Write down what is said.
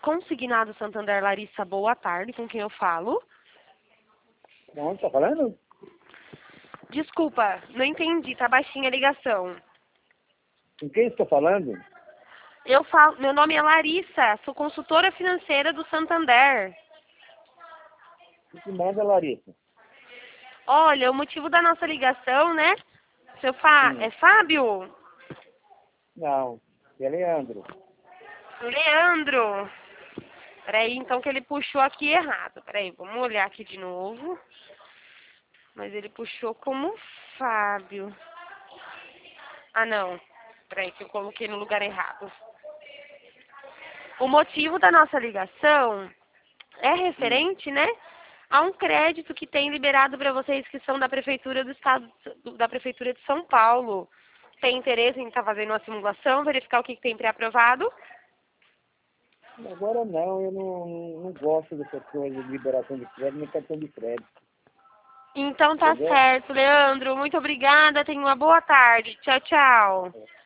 Consignado Santander, Larissa, boa tarde, com quem eu falo? Não, tá falando? Desculpa, não entendi, tá baixinha a ligação. Com quem estou falando? Eu falo, meu nome é Larissa, sou consultora financeira do Santander. O que manda, Larissa? Olha, o motivo da nossa ligação, né? É Fábio? Não, é Leandro. Leandro. Peraí, então que ele puxou aqui errado. Peraí, vamos olhar aqui de novo. Mas ele puxou como Fábio. Ah, não. Peraí, que eu coloquei no lugar errado. O motivo da nossa ligação é referente, né, a um crédito que tem liberado para vocês que são da Prefeitura do Estado, da Prefeitura de São Paulo. Tem interesse em estar fazendo uma simulação, verificar o que tem pré-aprovado? Agora não, eu não gosto dessas coisas de liberação de crédito, nem cartão de crédito. Então tá Entendeu? certo, Leandro. Muito obrigada. Tenha uma boa tarde. Tchau, tchau.